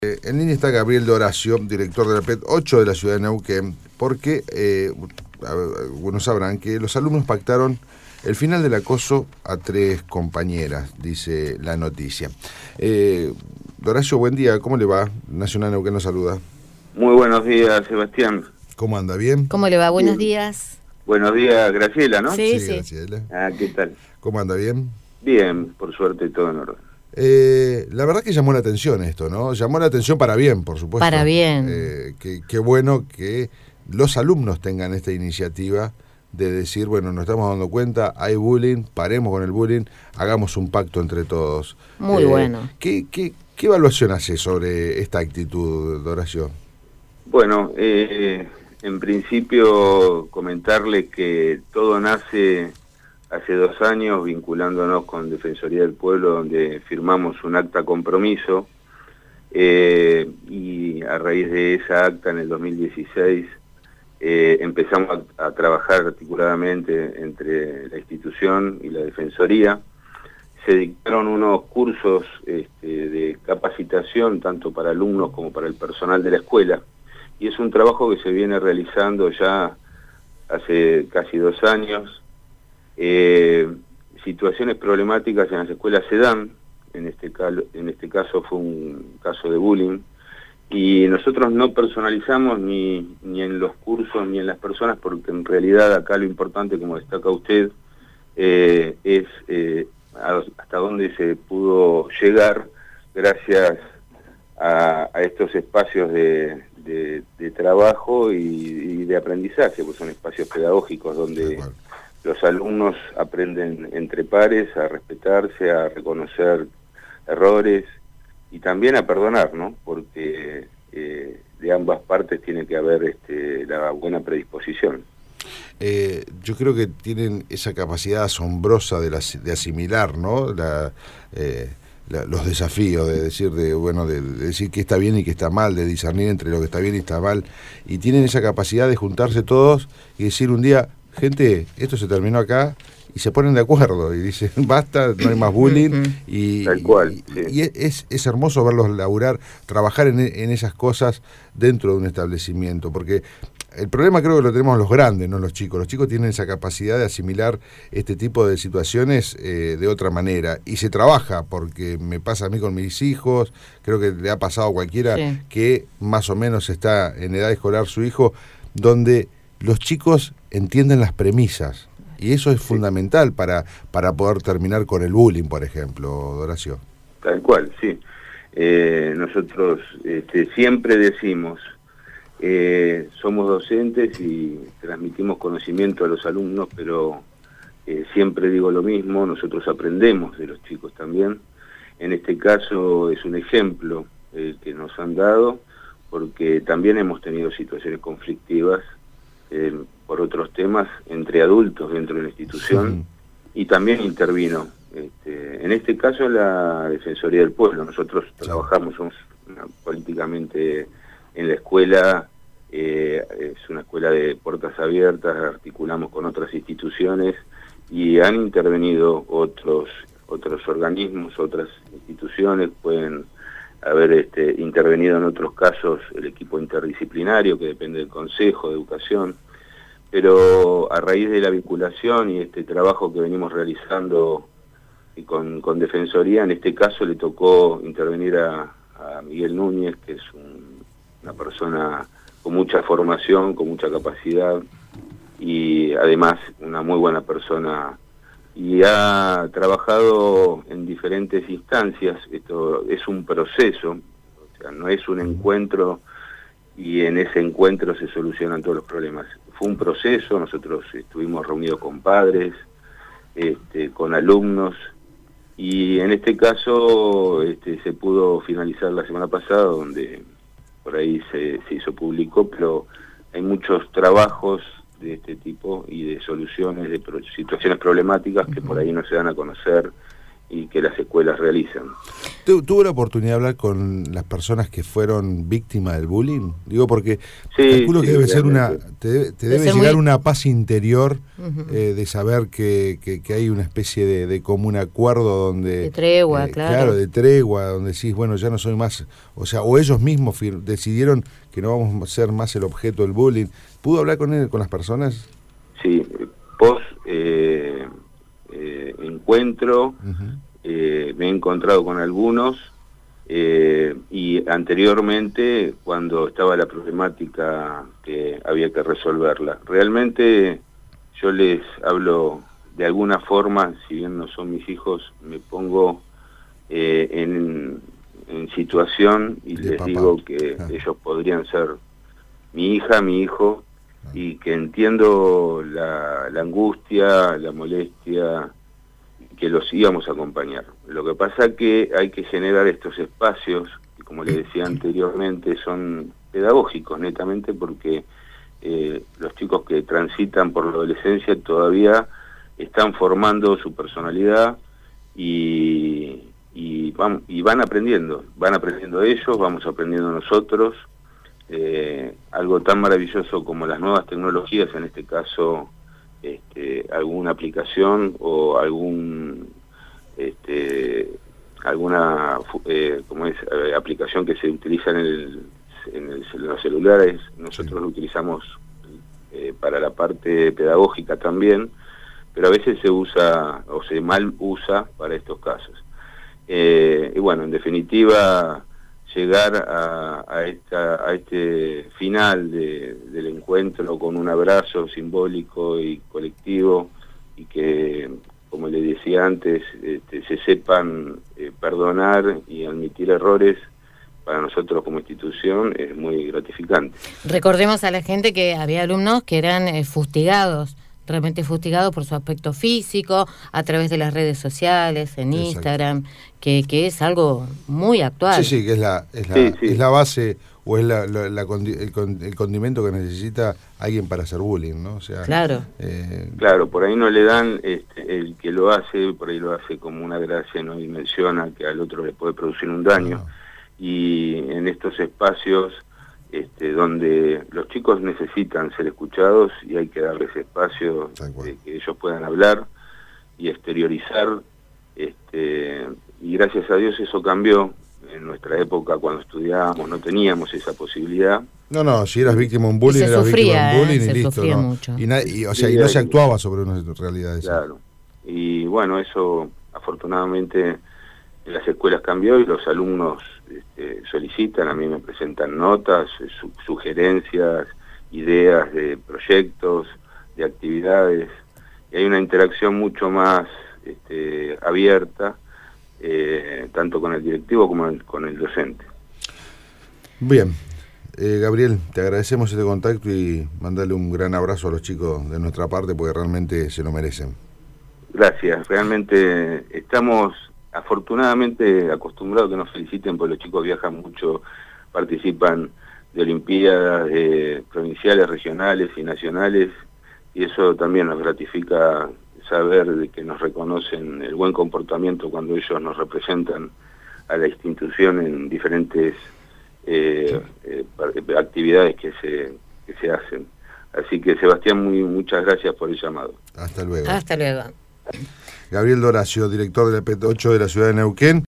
En línea está Gabriel Doracio, director de la PET 8 de la ciudad de Neuquén, porque algunos sabrán que los alumnos pactaron el final del acoso a 3 compañeras, dice la noticia. Doracio, buen día, ¿cómo le va? Nacional Neuquén nos saluda. Muy buenos días, Sebastián. ¿Cómo anda? ¿Bien? ¿Cómo le va? Buenos días. Buenos días, Graciela, ¿no? Sí. Graciela. ¿Qué tal? ¿Cómo anda? ¿Bien? Bien, por suerte todo en orden. La verdad que llamó la atención esto, ¿no? Llamó la atención para bien, por supuesto. Para bien. Qué bueno que los alumnos tengan esta iniciativa de decir, bueno, nos estamos dando cuenta, hay bullying, paremos con el bullying, hagamos un pacto entre todos. Muy bueno. ¿Qué evaluación hace sobre esta actitud, Doracio? Bueno, en principio comentarle que todo nace hace 2 años vinculándonos con Defensoría del Pueblo, donde firmamos un acta compromiso y a raíz de esa acta en el 2016 empezamos a trabajar articuladamente entre la institución y la Defensoría. Se dictaron unos cursos de capacitación tanto para alumnos como para el personal de la escuela y es un trabajo que se viene realizando ya hace casi 2 años. Situaciones problemáticas en las escuelas se dan, en este caso fue un caso de bullying, y nosotros no personalizamos ni en los cursos ni en las personas, porque en realidad acá lo importante, como destaca usted, es hasta dónde se pudo llegar gracias a estos espacios de trabajo y de aprendizaje, pues son espacios pedagógicos donde los alumnos aprenden entre pares a respetarse, a reconocer errores y también a perdonar, ¿no? Porque de ambas partes tiene que haber la buena predisposición. Yo creo que tienen esa capacidad asombrosa de asimilar, ¿no? Los desafíos, de decir qué está bien y qué está mal, de discernir entre lo que está bien y está mal, y tienen esa capacidad de juntarse todos y decir un día, gente, esto se terminó acá, y se ponen de acuerdo y dicen basta, no hay más bullying. Tal cual, sí. Y es hermoso verlos laburar, trabajar en esas cosas dentro de un establecimiento, porque el problema creo que lo tenemos los grandes, no los chicos. Los chicos tienen esa capacidad de asimilar este tipo de situaciones de otra manera, y se trabaja, porque me pasa a mí con mis hijos, creo que le ha pasado a cualquiera que más o menos está en edad escolar su hijo, donde los chicos entienden las premisas, y eso es fundamental para poder terminar con el bullying, por ejemplo, Doracio. Tal cual, sí. Nosotros siempre decimos, somos docentes y transmitimos conocimiento a los alumnos, pero siempre digo lo mismo, nosotros aprendemos de los chicos también. En este caso es un ejemplo que nos han dado, porque también hemos tenido situaciones conflictivas por otros temas entre adultos dentro de la institución, y también intervino en este caso la Defensoría del Pueblo. Nosotros trabajamos políticamente en la escuela, es una escuela de puertas abiertas, articulamos con otras instituciones y han intervenido otros organismos, otras instituciones, pueden haber intervenido en otros casos el equipo interdisciplinario que depende del Consejo de Educación, pero a raíz de la vinculación y este trabajo que venimos realizando y con Defensoría, en este caso le tocó intervenir a Miguel Núñez, que es una persona con mucha formación, con mucha capacidad y además una muy buena persona, y ha trabajado en diferentes instancias. Esto es un proceso, o sea, no es un encuentro y en ese encuentro se solucionan todos los problemas. Fue un proceso, nosotros estuvimos reunidos con padres, con alumnos, y en este caso se pudo finalizar la semana pasada, donde por ahí se hizo público, pero hay muchos trabajos de este tipo y de soluciones de situaciones problemáticas que por ahí no se dan a conocer y que las escuelas realizan. ¿Tuvo la oportunidad de hablar con las personas que fueron víctimas del bullying? Digo, porque calculo que debe ser te debe llegar una paz interior de saber que hay una especie de común acuerdo donde... De tregua, claro. Claro, de tregua, donde decís, bueno, ya no soy más... O sea, o ellos mismos decidieron que no vamos a ser más el objeto del bullying. ¿Pudo hablar con las personas? Sí, post encuentro, me he encontrado con algunos, y anteriormente cuando estaba la problemática que había que resolverla. Realmente yo les hablo de alguna forma, si bien no son mis hijos, me pongo en situación y les papá. Digo que ellos podrían ser mi hija, mi hijo, y que entiendo la angustia, la molestia, que los íbamos a acompañar. Lo que pasa es que hay que generar estos espacios, que como les decía anteriormente, son pedagógicos netamente, porque los chicos que transitan por la adolescencia todavía están formando su personalidad y van aprendiendo ellos, vamos aprendiendo nosotros. Algo tan maravilloso como las nuevas tecnologías, en este caso alguna aplicación o alguna aplicación que se utiliza en los celulares, nosotros lo utilizamos para la parte pedagógica también, pero a veces se usa o se mal usa para estos casos. Y bueno, en definitiva, llegar a este final del encuentro con un abrazo simbólico y colectivo, y que, como le decía antes, se sepan perdonar y admitir errores, para nosotros como institución es muy gratificante. Recordemos a la gente que había alumnos que eran fustigados, realmente fustigados por su aspecto físico, a través de las redes sociales, en Exacto. Instagram, que es algo muy actual. Sí, que es la base o es el condimento que necesita alguien para hacer bullying, ¿no? O sea, claro. Claro, por ahí no le dan, el que lo hace, por ahí lo hace como una gracia, no dimensiona que al otro le puede producir un daño. No. Y en estos espacios donde los chicos necesitan ser escuchados y hay que darles espacio que ellos puedan hablar y exteriorizar, y gracias a Dios eso cambió. En nuestra época, cuando estudiábamos, no teníamos esa posibilidad. No, si eras víctima de un bullying, eras víctima de un bullying y listo, ¿no? Mucho. Y no se actuaba sobre una realidad esa. Claro. Y bueno, eso afortunadamente en las escuelas cambió y los alumnos solicitan, a mí me presentan notas, sugerencias, ideas de proyectos, de actividades, y hay una interacción mucho más abierta, tanto con el directivo como con el docente. Bien, Gabriel, te agradecemos este contacto y mandarle un gran abrazo a los chicos de nuestra parte, porque realmente se lo merecen. Gracias, realmente estamos afortunadamente acostumbrados a que nos feliciten, porque los chicos viajan mucho, participan de olimpiadas provinciales, regionales y nacionales, y eso también nos gratifica saber de que nos reconocen el buen comportamiento cuando ellos nos representan a la institución en diferentes actividades que se hacen. Así que, Sebastián, muchas gracias por el llamado. Hasta luego. Hasta luego. Gabriel Doracio, director de la P8 de la ciudad de Neuquén.